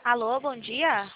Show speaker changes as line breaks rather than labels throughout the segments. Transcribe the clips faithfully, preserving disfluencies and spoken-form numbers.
Alô, bom dia.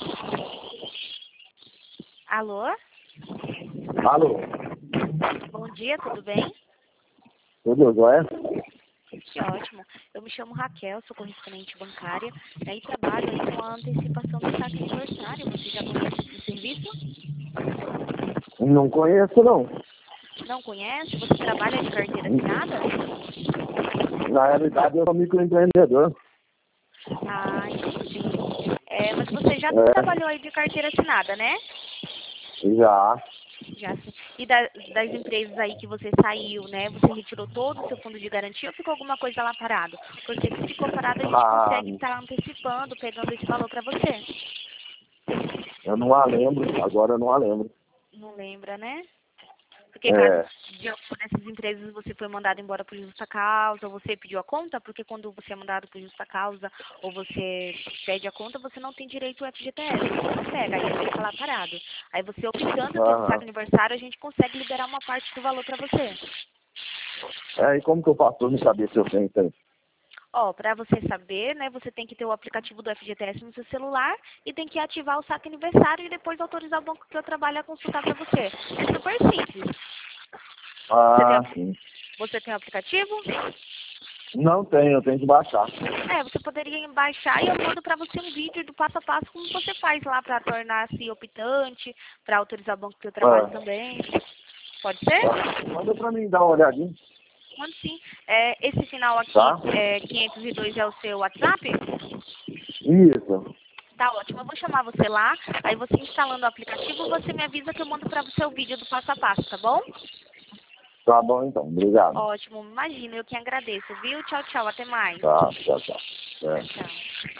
Alô?
Alô?
Bom dia, tudo bem?
Tudo jóia?
Que ótimo. Eu me chamo Raquel, sou correspondente bancária, né, e trabalho aí com a antecipação do saque aniversário. Você já conhece esse serviço?
Não conheço, não.
Não conhece? Você trabalha de carteira assinada?
Na realidade, eu sou microempreendedor.
Ah, entendi. É, mas você já
É,
trabalhou aí de carteira assinada, né?
já.
Já sim. E da- das empresas aí que você saiu, né? Você retirou todo o seu fundo de garantia ou ficou alguma coisa lá parado? Porque se ficou parado, a gente
Ah,
consegue estar antecipando, pegando esse valor para você.
eu não a lembro. Agora eu não a lembro.
Não lembra, né? Porque caso
É.
de alguma dessas empresas você foi mandado embora por justa causa, ou você pediu a conta, porque quando você é mandado por justa causa, ou você pede a conta, você não tem direito ao F G T S, você não pega, aí ele fica lá parado. Aí você optando pelo
Aham.
saque aniversário, a gente consegue liberar uma parte do valor para você.
É, e como que eu faço pra me saber se eu tenho isso aí?
Ó, para você saber, né, você tem que ter o aplicativo do F G T S no seu celular e tem que ativar o saque aniversário e depois autorizar o banco que eu trabalho a consultar para você. É super simples. Você tem,
Ah,
apli-
sim.
você tem o aplicativo?
Não tenho, eu tenho que baixar.
É, você poderia baixar e eu mando para você um vídeo do passo a passo como você faz lá para tornar-se optante, para autorizar o banco que eu trabalho
Ah,
também. Pode ser?
manda pra mim dar uma olhadinha,
Mando sim. É, esse final aqui,
tá?
é, quinhentos e dois é o seu WhatsApp?
Isso.
Tá ótimo, eu vou chamar você lá, aí você instalando o aplicativo, você me avisa que eu mando para você o vídeo do passo a passo, tá bom?
Tá bom então, obrigado.
Ótimo, imagina, eu que agradeço, viu? Tchau, tchau, até mais.
Tá, tchau, tchau.
Tchau,
É.
tchau.